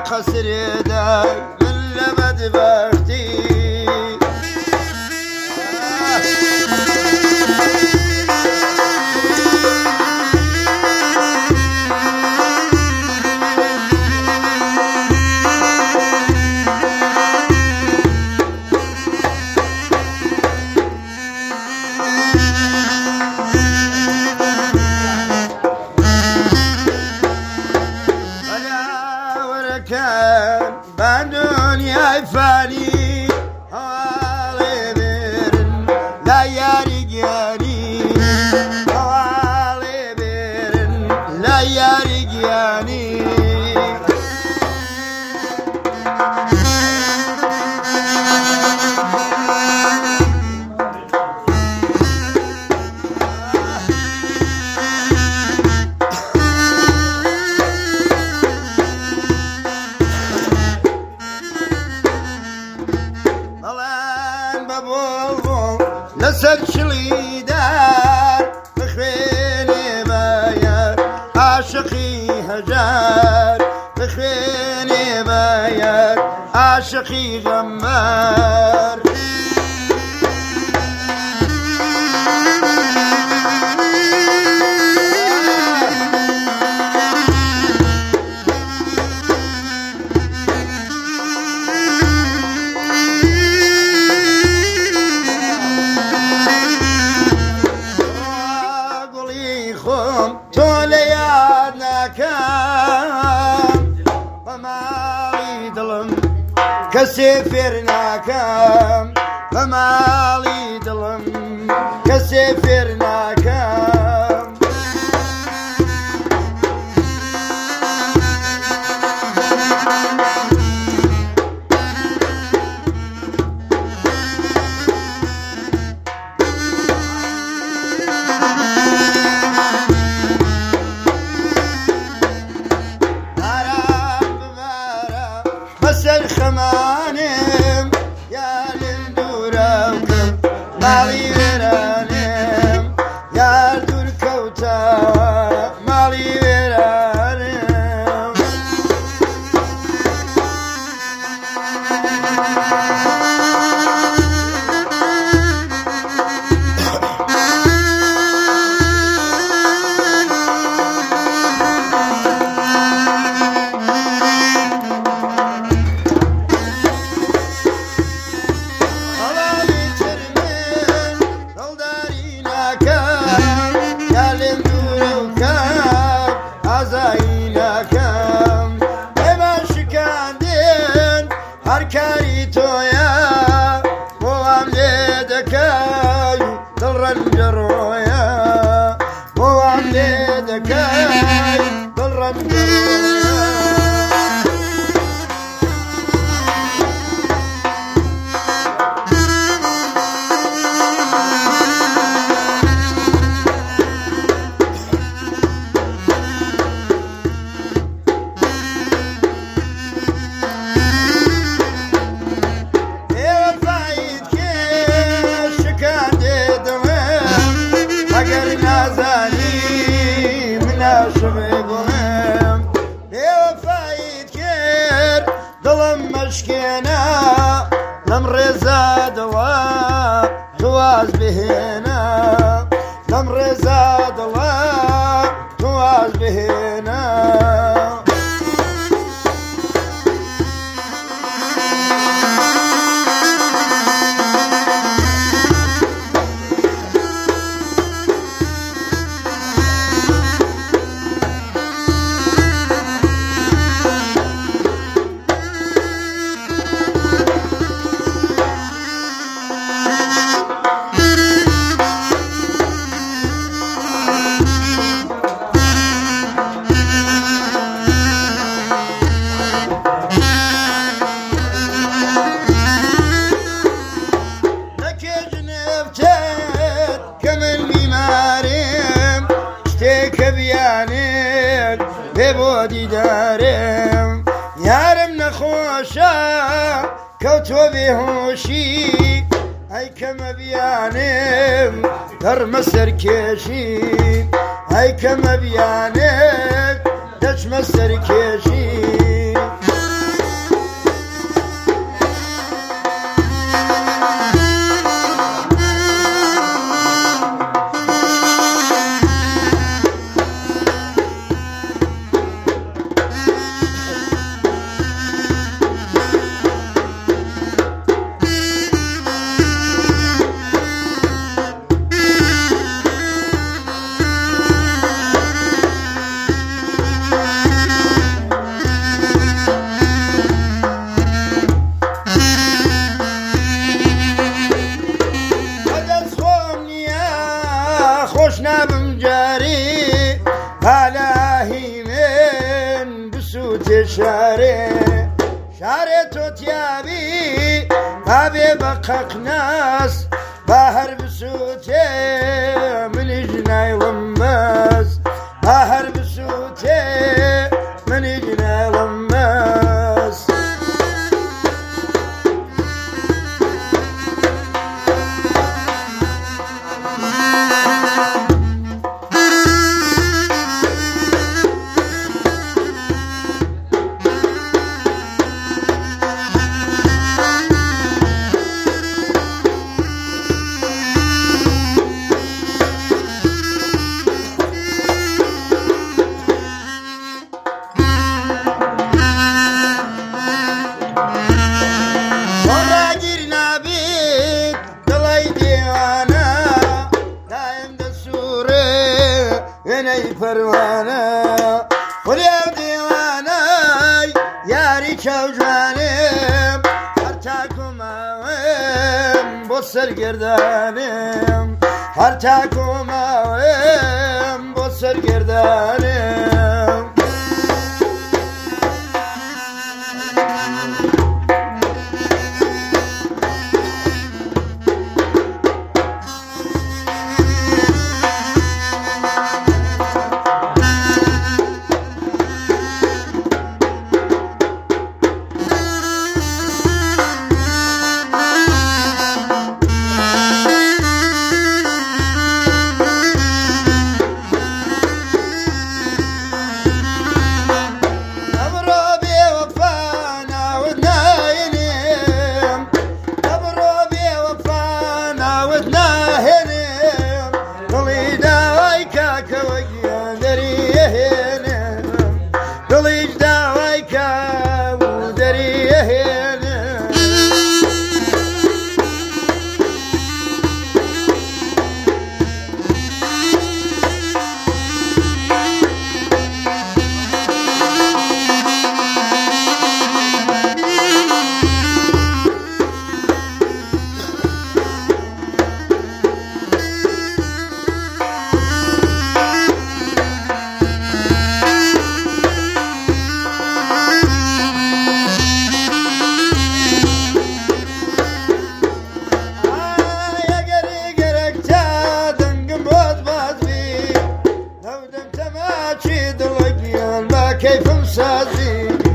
قصر داي من لبد بختي كان بدنيا فاني حوالي بيرن لا يرجعني حوالي بيرن لا يرجعني لسر شليدار بخيني بايا عاشقي هجار بخيني بايا عاشقي غمار كسفرنا كم فمالي ظلم كسفرنا كم مسر خمانم يا لندوركم مالي ورانم يا دور كوتا مالي ورانم هركاري تويا وام ليدكاي ضرنجرويا وام ليدكاي ضرنجرويا شغيبهم بوفايد كير ظلم مشكينا لم رزا دواء تواز بهنا لم رزا دواء تواز بهنا ببودي دارم يارم نخوشا كوتو بهوشي هاي كما بيانم درم سركشي هاي كما بيانم دشم سركشي بسوتي شاري توتيابي بابي بقق ناس باهر بسوتي من جناي وماس باهر بسوتي من جناي وماس فروانا وليا ديوانا ياري شوجانم هرتاكم اوام بصر قردانم هرتاكم اوام بصر قردانم كيف مسازي